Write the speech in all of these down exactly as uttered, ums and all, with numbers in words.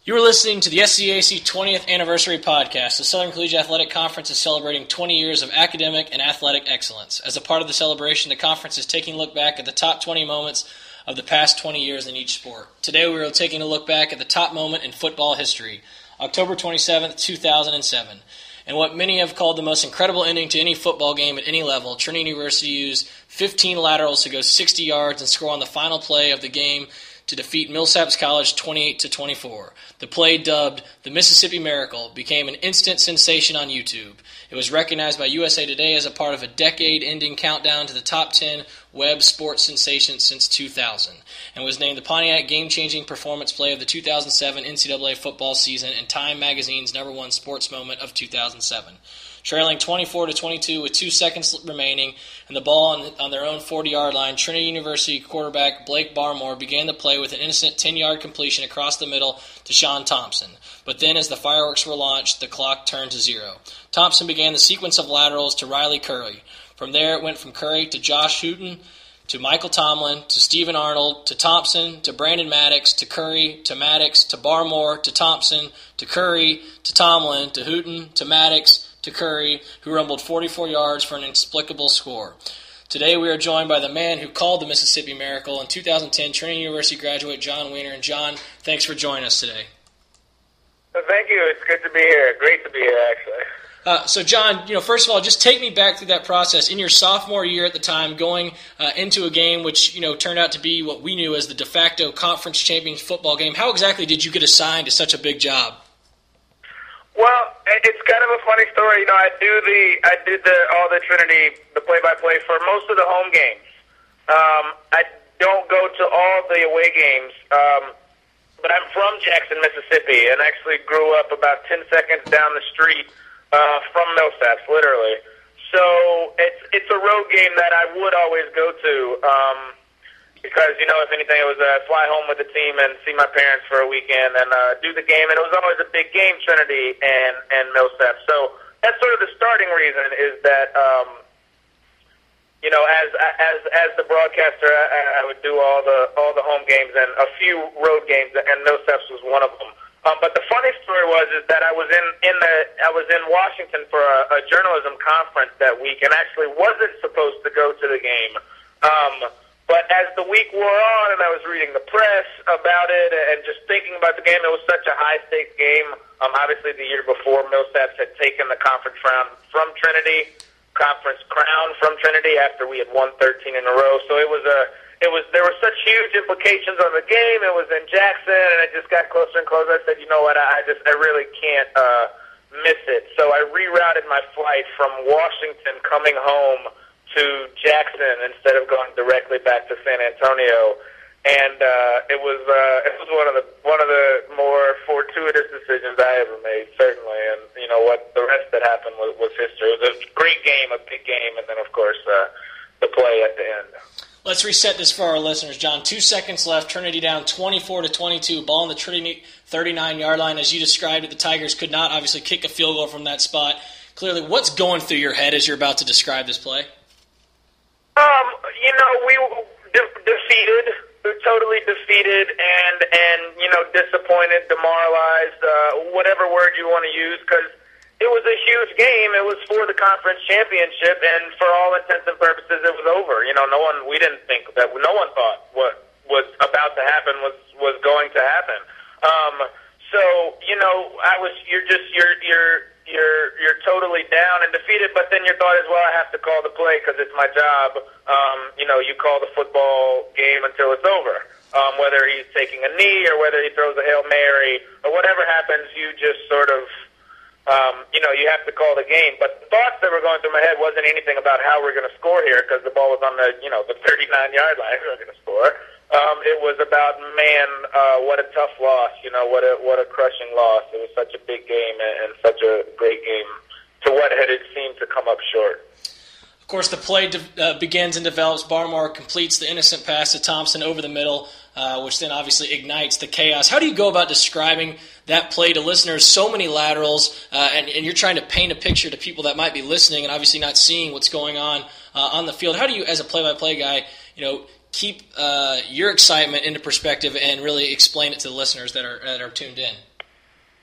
You are listening to the S C A C twentieth Anniversary Podcast. The Southern Collegiate Athletic Conference is celebrating twenty years of academic and athletic excellence. As a part of the celebration, the conference is taking a look back at the top twenty moments of the past twenty years in each sport. Today we are taking a look back at the top moment in football history, October twenty-seventh, two thousand seven. And what many have called the most incredible ending to any football game at any level, Trinity University used fifteen laterals to go sixty yards and score on the final play of the game to defeat Millsaps College twenty-eight to twenty-four. The play, dubbed the Mississippi Miracle, became an instant sensation on YouTube. It was recognized by U S A Today as a part of a decade-ending countdown to the top ten web sports sensations since two thousand, and was named the Pontiac game-changing performance play of the two thousand seven N C double A football season and Time Magazine's number one sports moment of two thousand seven. Trailing twenty-four to twenty-two with two seconds remaining and the ball on, on their own forty-yard line, Trinity University quarterback Blake Barmore began the play with an innocent ten-yard completion across the middle to Sean Thompson. But then as the fireworks were launched, the clock turned to zero. Thompson began the sequence of laterals to Riley Curry. From there it went from Curry to Josh Hooten, to Michael Tomlin, to Stephen Arnold, to Thompson, to Brandon Maddox, to Curry, to Maddox, to Barmore, to Thompson, to Curry, to Tomlin, to Hooten, to Maddox, to Curry, who rumbled forty-four yards for an inexplicable score. Today we are joined by the man who called the Mississippi Miracle, in two thousand ten Trinity University graduate John Weiner. And John, thanks for joining us today. Well, thank you. It's good to be here. Great to be here, actually. Uh, so, John, you know, first of all, just take me back through that process. In your sophomore year at the time, going uh, into a game which, you know, turned out to be what we knew as the de facto conference champions football game, how exactly did you get assigned to such a big job? Well, it's kind of a funny story. You know, I do the I did the all the Trinity the play-by-play for most of the home games. Um, I don't go to all the away games, um, but I'm from Jackson, Mississippi, and actually grew up about ten seconds down the street uh, from Millsaps, literally. So it's it's a road game that I would always go to. Um, Because, you know, if anything, it was uh, fly home with the team and see my parents for a weekend and uh, do the game. And it was always a big game, Trinity and, and Millsaps. So that's sort of the starting reason is that, um, you know, as as as the broadcaster, I, I would do all the all the home games and a few road games, and Millsaps was one of them. Um, but the funny story was is that I was in, in the I was in Washington for a, a journalism conference that week and actually wasn't supposed to go to the game. Um But as the week wore on and I was reading the press about it and just thinking about the game, it was such a high-stakes game. Um, obviously, the year before, Millsaps had taken the conference round from Trinity, conference crown from Trinity after we had won thirteen in a row. So it was a, it was there were such huge implications on the game. It was in Jackson, and it just got closer and closer. I said, you know what, I, I just I really can't uh, miss it. So I rerouted my flight from Washington coming home to Jackson instead of going directly back to San Antonio, and uh, it was uh, it was one of the one of the more fortuitous decisions I ever made, certainly. And you know what, the rest that happened was, was history. It was a great game, a big game, and then of course uh, the play at the end. Let's reset this for our listeners, John. Two seconds left. Trinity down twenty-four to twenty-two. Ball on the Trinity thirty-nine-yard line, as you described it. The Tigers could not obviously kick a field goal from that spot. Clearly, what's going through your head as you're about to describe this play? Um, you know, we were de- defeated, we were totally defeated, and and you know, disappointed, demoralized, uh, whatever word you want to use, because it was a huge game. It was for the conference championship, and for all intents and purposes, it was over. You know, no one, we didn't think that, no one thought what was about to happen was was going to happen. Um, so you know, I was, you're just, you're you're. You're you're totally down and defeated, but then your thought is, well, I have to call the play because it's my job. Um, you know, you call the football game until it's over. Um, whether he's taking a knee or whether he throws a Hail Mary or whatever happens, you just sort of, um, you know, you have to call the game. But the thoughts that were going through my head wasn't anything about how we're going to score here because the ball was on the, you know, the thirty-nine-yard line. We're going to score. Um, it was about, man, uh, what a tough loss, you know, what a what a crushing loss. It was such a big game and, and such a great game to what had it seemed to come up short. Of course, the play de- uh, begins and develops. Barmore completes the innocent pass to Thompson over the middle, uh, which then obviously ignites the chaos. How do you go about describing that play to listeners? So many laterals, uh, and, and you're trying to paint a picture to people that might be listening and obviously not seeing what's going on uh, on the field. How do you, as a play-by-play guy, you know, keep uh, your excitement into perspective and really explain it to the listeners that are that are tuned in?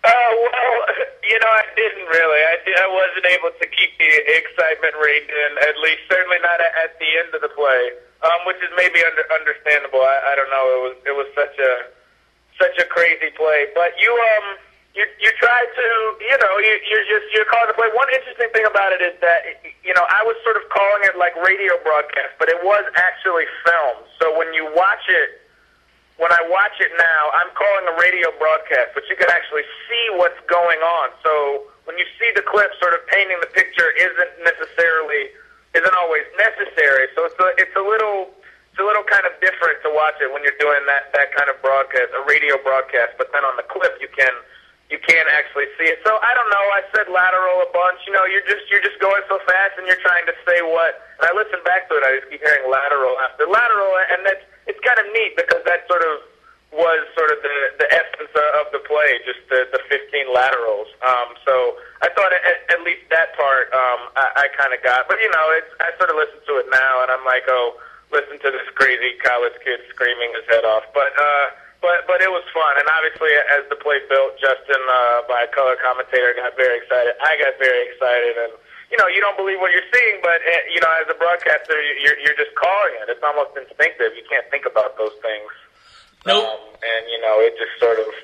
Uh, well, you know, I didn't really. I, I wasn't able to keep the excitement reined in, at least certainly not at, at the end of the play, um, which is maybe under, understandable. I, I don't know. It was it was such a such a crazy play, but you um you you try to you know you you're just you're calling the play. One interesting thing about it is that you know I was sort of calling it like radio broadcast, but it was actually filmed. So when you watch it. When I watch it now, I'm calling a radio broadcast, but you can actually see what's going on. So when you see the clip, sort of painting the picture isn't necessarily isn't always necessary. So it's a it's a little it's a little kind of different to watch it when you're doing that that kind of broadcast, a radio broadcast. But then on the clip, you can you can actually see it. So I don't know. I said lateral a bunch. You know, you're just you're just going so fast, and you're trying to say what. And I listen back to it. I just keep hearing lateral after lateral, and that's. It's kind of neat because that sort of was sort of the, the essence of the play, just the, the fifteen laterals. Um, so I thought at, at least that part um, I, I kind of got. But, you know, it's, I sort of listen to it now, and I'm like, oh, listen to this crazy college kid screaming his head off. But uh, but but it was fun. And obviously, as the play built, Justin, uh, my color commentator, got very excited. I got very excited. And you know, you don't believe what you're seeing, but, uh, you know, as a broadcaster, you're, you're just calling it. It's almost instinctive. You can't think about those things. Nope. Um, and, you know, it just sort of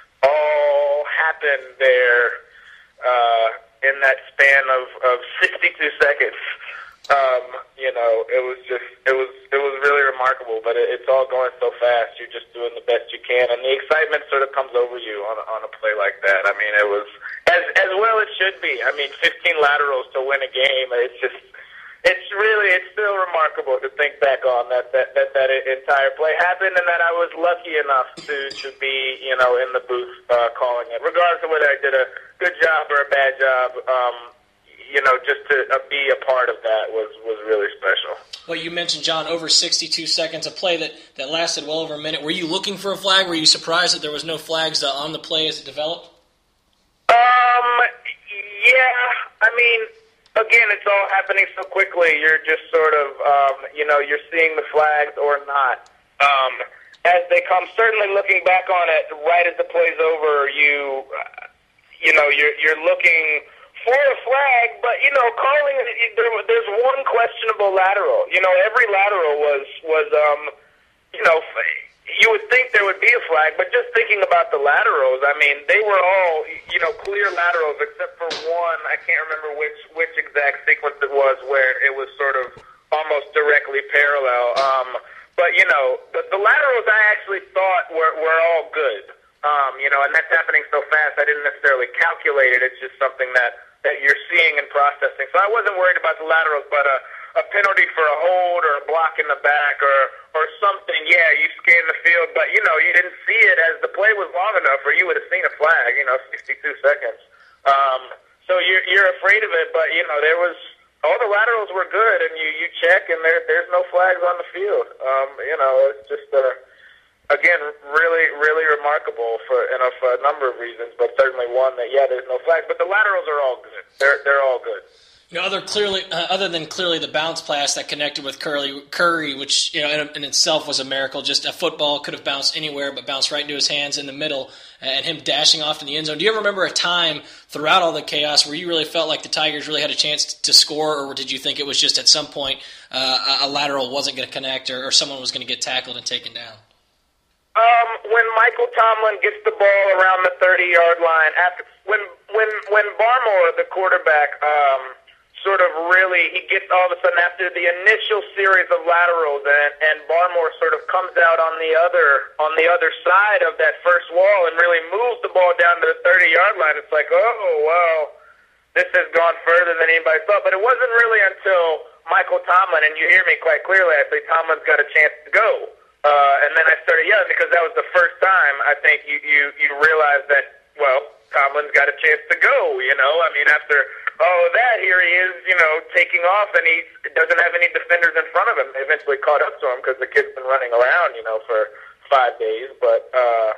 all happened there uh, in that span of, of sixty-two seconds. Um, you know, it was just, it was it was really remarkable, but it, it's all going so fast. You're just doing the best you can, and the excitement sort of comes over you on a, on a play like that. I mean, it was, as as well it should be. I mean, fifteen laterals to win a game, it's just, it's really, it's still remarkable to think back on that that, that, that entire play happened, and that I was lucky enough to, to be, you know, in the booth uh, calling it. Regardless of whether I did a good job or a bad job, um, you know, just to uh, be a part of that was, was really special. Well, you mentioned, John, over sixty-two seconds, a play that, that lasted well over a minute. Were you looking for a flag? Were you surprised that there was no flags uh, on the play as it developed? Um, yeah, I mean, again, it's all happening so quickly. You're just sort of, um, you know, you're seeing the flags or not um, as they come. Certainly, looking back on it, right as the play's over, you, uh, you know, you're you're looking for a flag, but you know, calling it, there, there's one questionable lateral. You know, every lateral was was, um, you know. You would think there would be a flag, but just thinking about the laterals, I mean, they were all, you know, clear laterals except for one. I can't remember which which exact sequence it was where it was sort of almost directly parallel. Um, but, you know, the, the laterals I actually thought were, were all good. Um, you know, and that's happening so fast, I didn't necessarily calculate it. It's just something that, that you're seeing and processing. So I wasn't worried about the laterals, but uh, a penalty for a hold or a block in the back or, or something, yeah, you scanned the field, but, you know, you didn't see it as the play was long enough or you would have seen a flag, you know, sixty-two seconds. Um, so you're, you're afraid of it, but, you know, there was, all the laterals were good, and you, you check, and there there's no flags on the field. Um, you know, it's just, uh, again, really, really remarkable for, you know, for a number of reasons, but certainly one that, yeah, there's no flags, but the laterals are all good. They're, they're all good. You know, other clearly, uh, other than clearly the bounce pass that connected with Curry, Curry, which you know in, in itself was a miracle. Just a football could have bounced anywhere, but bounced right into his hands in the middle, and him dashing off in the end zone. Do you ever remember a time throughout all the chaos where you really felt like the Tigers really had a chance to score, or did you think it was just at some point uh, a lateral wasn't going to connect, or, or someone was going to get tackled and taken down? Um, when Michael Tomlin gets the ball around the thirty-yard line, after when when when Barmore, the quarterback, um, sort of really he gets all of a sudden after the initial series of laterals, and and Barmore sort of comes out on the other on the other side of that first wall and really moves the ball down to the thirty-yard line. It's like, oh well, this has gone further than anybody thought. But it wasn't really until Michael Tomlin, and you hear me quite clearly, I say Tomlin's got a chance to go. Uh, and then I started yelling because that was the first time I think you, you, you realize that, well, Tomlin's got a chance to go, you know. I mean, after all of that, here he is, you know, taking off, and he doesn't have any defenders in front of him. They eventually caught up to him because the kid's been running around, you know, for five days. But, uh,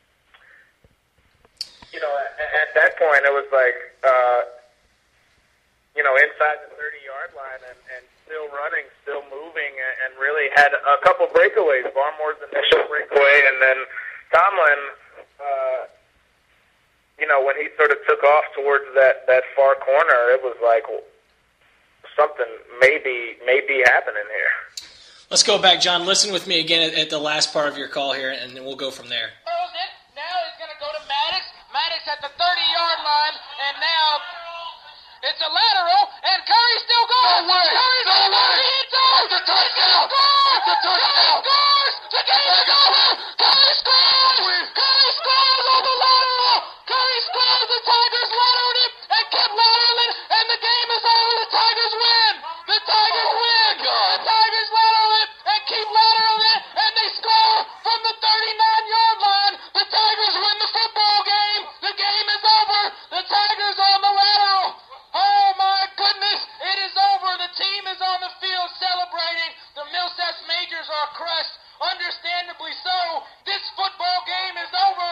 you know, at, at that point, it was like, uh, you know, inside the thirty-yard line and, and still running, still moving, and, and really had a couple breakaways. Barmore's initial breakaway, and then Tomlin, uh, you know, know, when he sort of took off towards that, that far corner, it was like well, something maybe maybe happening here. Let's go back, John. Listen with me again at, at the last part of your call here, and then we'll go from there. Now he's going to go to Maddox. Maddox at the thirty-yard line, and now it's a lateral, and Curry's still going. No way. Curry's no way. It's over. It's a touchdown. It's a touchdown. Scores. The game is over. Curry scores. Curry scores on the lateral. Curry scores. The Tigers lateraled him and kept lateraling, and the game is over. The Tigers win. The Tigers win. The Tigers lateral him and keep lateraling, and they score from the thirty-nine-yard line. The Tigers win the football game. The game is over. The Tigers on the lateral. Oh, my goodness. It is over. The team is on the field celebrating. The Millsap Majors are crushed. Understandably so. This football game is over.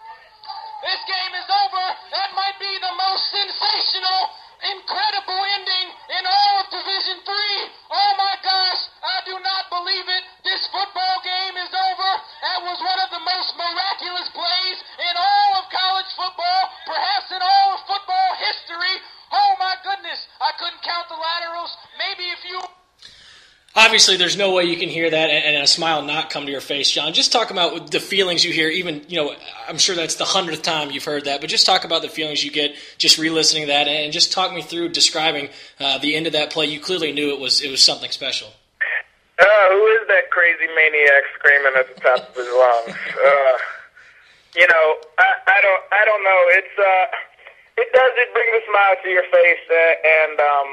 This game is over. That might be the most sensational, incredible ending in all of Division three. Oh, my gosh. I do not believe it. This football game is over. That was one of the most miraculous plays in all of college football, perhaps in all of football history. Oh, my goodness. I couldn't count the laterals. Maybe if you... Obviously, there's no way you can hear that and, and a smile not come to your face, John. Just talk about the feelings you hear. Even, you know, I'm sure that's the hundredth time you've heard that, but just talk about the feelings you get just re-listening to that, and just talk me through describing uh, the end of that play. You clearly knew it was it was something special. Uh, who is that crazy maniac screaming at the top of his lungs? Uh, you know, I, I don't, I don't know. It's, uh, it does. It brings a smile to your face, uh, and um,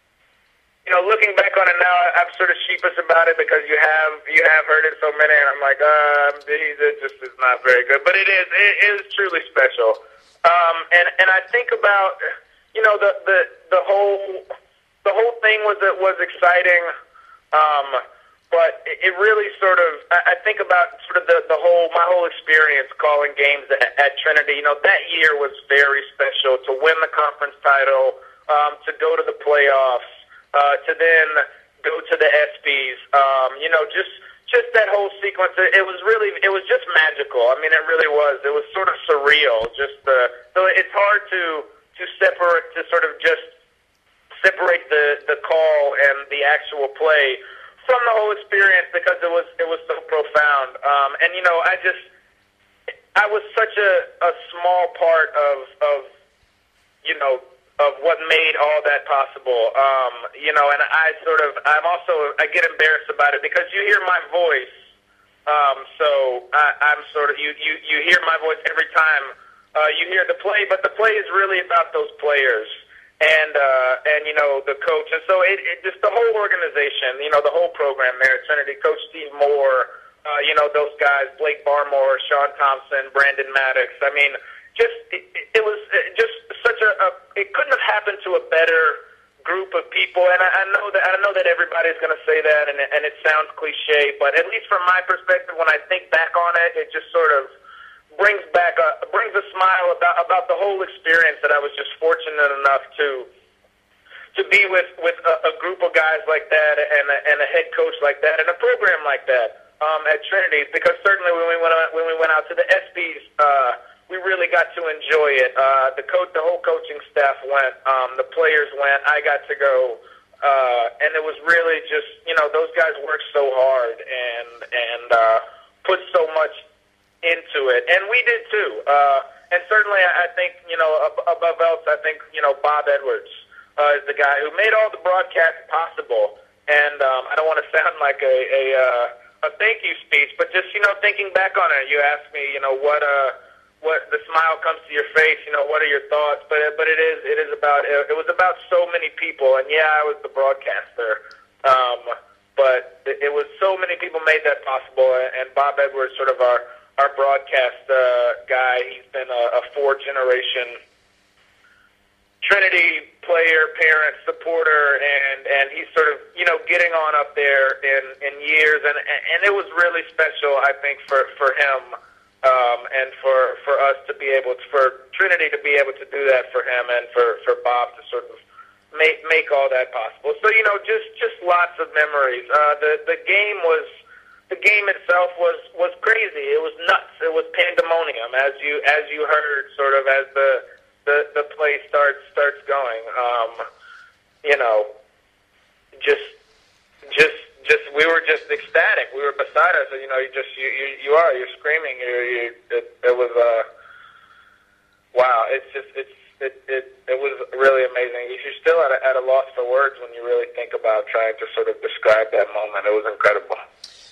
you know, looking back on it now, I'm sort of sheepish about it because you have, you have heard it so many, and I'm like, uh, geez, it just is not very good. But it is, it is truly special. Um, and and I think about, you know, the the the whole the whole thing was it was exciting. Um, but it really sort of, I think about sort of the, the whole, my whole experience calling games at, at Trinity. You know, that year was very special to win the conference title, um, to go to the playoffs, uh, to then go to the ESPYs. Um, you know, just, just that whole sequence. It, it was really, it was just magical. I mean, it really was. It was sort of surreal. Just the, so it's hard to, to separate, to sort of just separate the, the call and the actual play from the whole experience because it was it was so profound. Um, and you know, I just I was such a, a small part of of you know of what made all that possible. Um, you know, and I sort of I'm also I get embarrassed about it because you hear my voice. Um, so I, I'm sort of you, you you hear my voice every time uh, you hear the play, but the play is really about those players. And, uh, and, you know, the coach. And so it, it just the whole organization, you know, the whole program there at Trinity, Coach Steve Moore, uh, you know, those guys, Blake Barmore, Sean Thompson, Brandon Maddox. I mean, just, it, it was just such a, a, it couldn't have happened to a better group of people. And I, I know that, I know that everybody's going to say that and, and it sounds cliche, but at least from my perspective, when I think back on it, it just sort of brings back a brings a smile about about the whole experience that I was just fortunate enough to to be with with a, a group of guys like that and a, and a head coach like that and a program like that um, at Trinity. Because certainly when we went out, when we went out to the ESPYs, uh, we really got to enjoy it. Uh, the coach, the whole coaching staff went, um, the players went. I got to go, uh, and it was really just you know those guys worked so hard and and uh, put so much into it, and we did too. Uh, and certainly, I think you know above else, I think you know Bob Edwards uh, is the guy who made all the broadcasts possible. And um, I don't want to sound like a a, uh, a thank you speech, but just you know thinking back on it, you asked me, you know what uh what the smile comes to your face. You know what are your thoughts? But but it is it is about it, it was about so many people, and yeah, I was the broadcaster. Um, but it, it was so many people made that possible, and Bob Edwards, sort of our Our broadcast uh, guy, he's been a, a four-generation Trinity player, parent, supporter, and, and he's sort of, you know, getting on up there in, in years. And, and it was really special, I think, for, for him um, and for, for us to be able to, for Trinity to be able to do that for him and for, for Bob to sort of make make all that possible. So, you know, just, just lots of memories. Uh, the, the game was... the game itself was, was crazy. It was nuts. It was pandemonium, as you as you heard, sort of as the the, the play starts starts going. Um, you know, just just just we were just ecstatic. We were beside us. You know, you just you you, you are you're screaming. You you it, it was uh wow. It's just it's it it it was really amazing. You're still at a, at a loss for words when you really think about trying to sort of describe that moment. It was incredible.